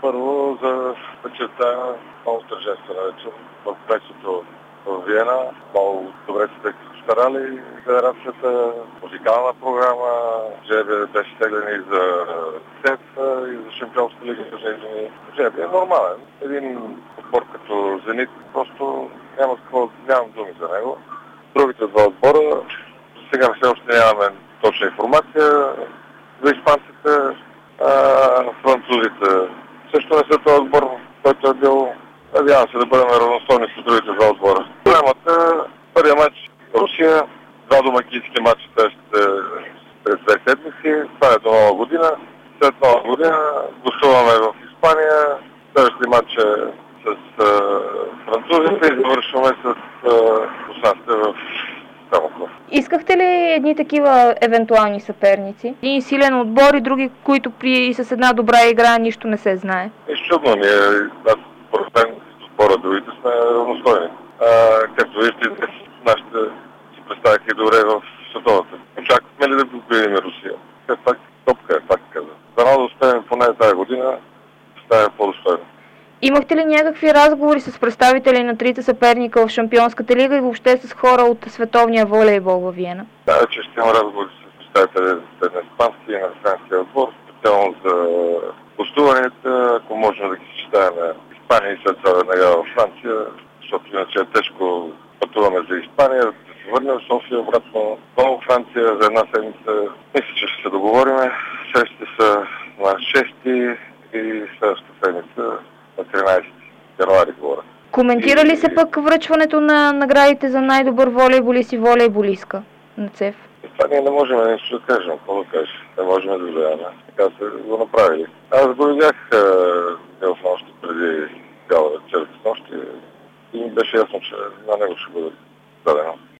Първо за вечерта, много тържествена вечер в Плексото в Виена. Много добре се старали. Федерацията, музикална програма, жребия беше теглен и за СЕФ, и за Шампионска лига за жени. Жребия е нормален. Един отбор като Зенит, просто нямам думи за него. Другите два отбора, сега все още нямаме точна информация. За испанците, французите също не са този отбор, който е бил. Надявам се да бъдем равностойни с другите два отбора. Проблемът е първият матч Русия, два домакински матча през 2 седмици, това е до Нова година. След Нова година гостуваме в Испания, следващия матч е с французите и завършваме с руснаците в Самоков. Искахте ли едни такива евентуални съперници? Един силен отбор и други, които с една добра игра нищо не се знае? Чудно ми е. Аз според мен отбора другите сме равностойни. Както виждате, нашите си представяха добре в световата. Очаквахме ли да победим Русия? Все пак топка е, пак каза. Дано да успеем поне тази година, става по-достойно. Имахте ли някакви разговори с представители на трите съперника в Шампионската лига и въобще с хора от световния волейбол във Виена? Да, че ще има разговори с представители на испански и на френския отбор, специално за гостуванията, ако можем да ги съчетаем Испания и след това веднага в Франция, защото иначе е тежко пътуваме за Испания, да се върнем в София обратно, отново Франция за една седмица. Мисля, че ще се договориме. Срещите са на 6 и следващата седмица на 13 януари говоря. Коментира ли се пък връчването на наградите за най-добър волейболист и волейболистка на ЦЕФ? Това ние не можем нещо да кажем, какво да кажем. Не можем да влияме. Така са го направили. Аз го видях в нощи преди цяла вечер с нощи и ми беше ясно, че на него ще бъде дадено.